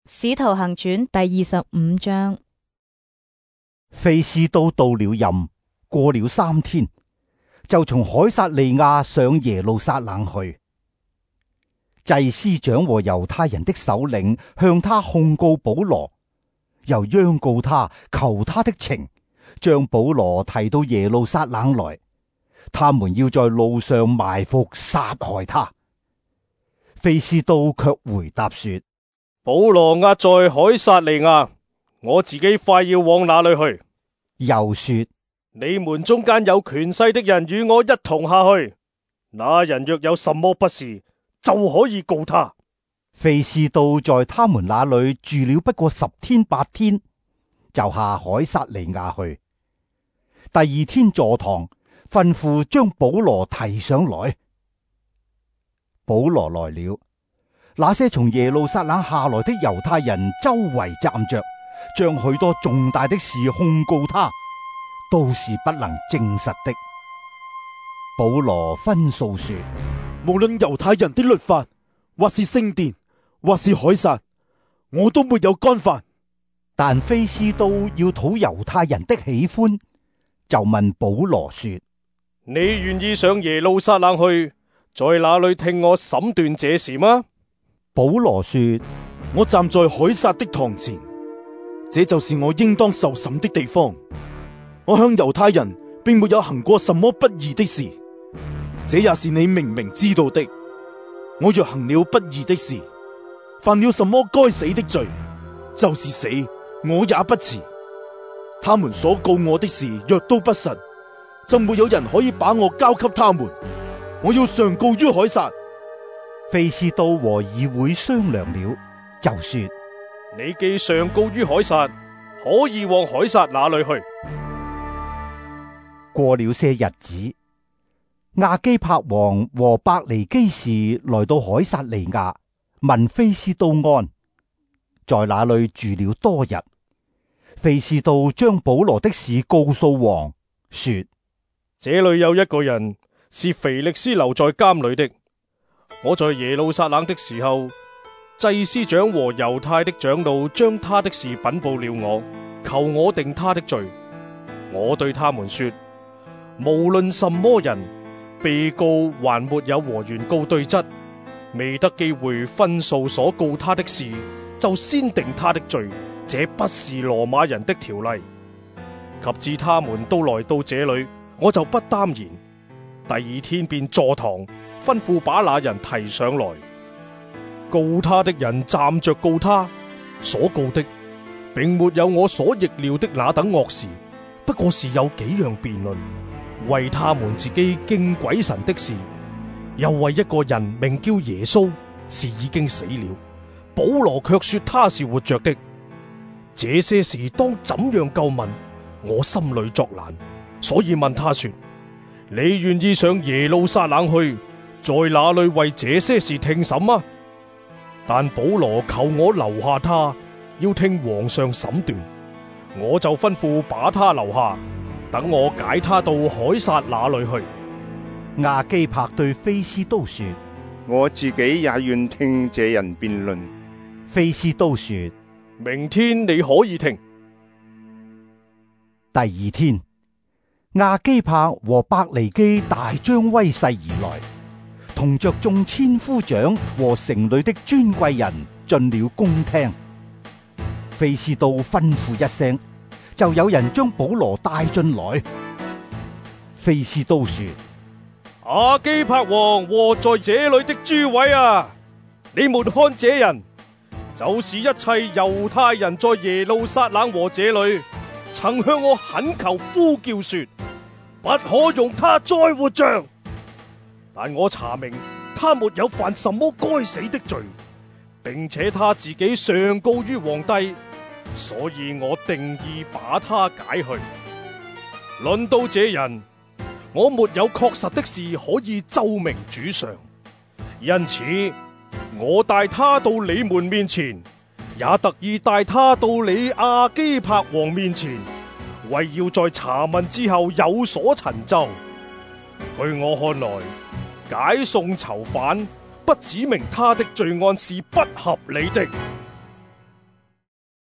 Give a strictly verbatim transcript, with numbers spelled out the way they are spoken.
使徒行傳第二十五章。 非斯都到了任，過了三天，就從凱撒利亞上耶路撒冷去。祭司長和猶太人的首領向他控告保羅，又央告他求他的情，將保羅提到耶路撒冷來，他們要在路上埋伏殺害他。非斯都卻回答說： 保羅押在凱撒利亞，我自己快要往那裏去。 又說： 你們中間有權勢的人與我一同下去，那人若有什麼不是，就可以告他。 非斯都在他們那裏住了不過十天八天，就下凱撒利亞去。第二天坐堂，吩咐將保羅提上來。保羅來了，那些從耶路撒冷下來的猶太人周圍站着，將許多重大的事控告他，都是不能證實的。保羅分訴說： 無論猶太人的律法，或是聖殿，或是凱撒，我都沒有干犯。 但非斯都要討猶太人的喜歡，就問保羅說： 你願意上耶路撒冷去，在那裏聽我審斷這事嗎？ 保羅說： 我站在凱撒的堂前，這就是我應當受審的地方。我向猶太人並沒有行過什麼不義的事，這也是你明明知道的。我若行了不義的事，犯了什麼該死的罪，就是死，我也不辭。他們所告我的事若都不實，就沒有人可以把我交給他們。我要上告於凱撒。 非斯都和議會商量了，就說： 你既上告於凱撒，可以往凱撒那裏去。 過了些日子，亞基帕王和百尼基士來到凱撒利亞，問非斯都安，在那裏住了多日。非斯都將保羅的事告訴王，說： 這裏有一個人是腓力斯留在監裏的。我在耶路撒冷的時候，祭司長和猶太的長老將他的事稟報了我，求我定他的罪。我對他們說：無論什麼人，被告還沒有和原告對質，未得機會分訴所告他的事，就先定他的罪，這不是羅馬人的條例。及至他們都來到這裏，我就不耽延，第二天便坐堂，吩咐把那人提上來。告他的人站着告他，所告的並沒有我所逆料的那等惡事，不過是有幾樣辯論，為他們自己敬鬼神的事，又為一個人名叫耶穌，是已經死了，保羅卻說他是活着的。這些事當怎樣究問，我心裏作難，所以問他說：你願意上耶路撒冷去，在那裏為這些事聽審嗎？但保羅求我留下他，要聽皇上審斷。我就吩咐把他留下，等我解他到凱撒那裏去。 亞基帕對非斯都說： 我自己也願聽這人辯論。 非斯都說： 明天你可以聽。 第二天，亞基帕和百尼基大張威勢而來，同着眾千夫長和城裏的尊貴人進了宮廳。非斯都吩咐一聲，就有人將保羅帶進來。非斯都說： 亞基帕王和在這裏的諸位啊，你們看這人，就是一切猶太人在耶路撒冷和這裏曾向我懇求呼叫說，不可容他再活着。但我查明他沒有犯什麼該死的罪，並且他自己上告於皇帝，所以我定意把他解去。論到這人，我沒有確實的事可以奏明主上，因此我帶他到你們面前，也特意帶他到你亞基帕王面前，為要在查問之後有所陳奏。據我看來，解送囚犯不指明他的罪案是不合理的。